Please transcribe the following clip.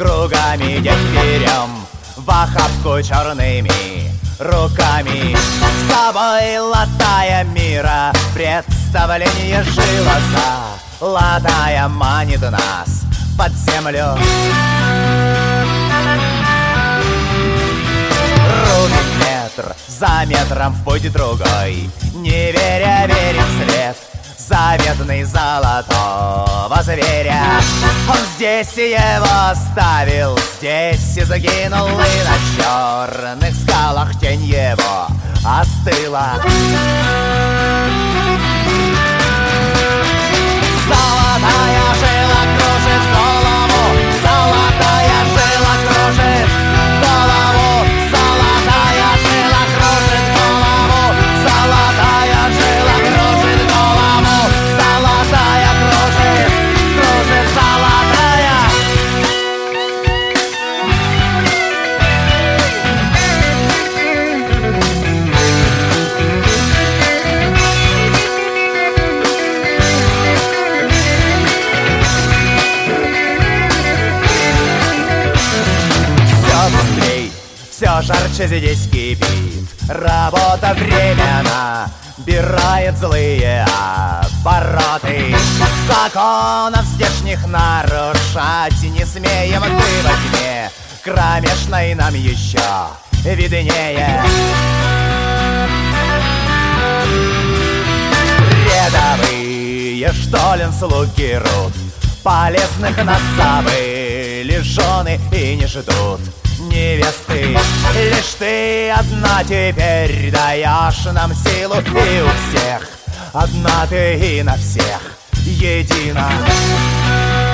кругами берем в охапку черными руками, с собой латая мира представление жилоса. Латая манит нас под землю. Руки метр за метром в путь другой, не веря, верим вслед заветный золотого зверя. Он здесь его оставил, здесь и загинул, и на черных скалах тень его остыла. Золотая жила кружит голову, золотая жила кружит голову, золотая жила кружит голову, золотая жила кружит голову, золотая кружит золотая. Все жарче здесь кипит работа, время набирает злые обороты. Законов здешних нарушать не смеем, ты во тьме кромешной нам еще виднее. Рядовые, что ли, слуги рут, полезных нас забыли жены и не ждут невесты. Лишь ты одна теперь даешь нам силу, и у всех одна ты и на всех едина.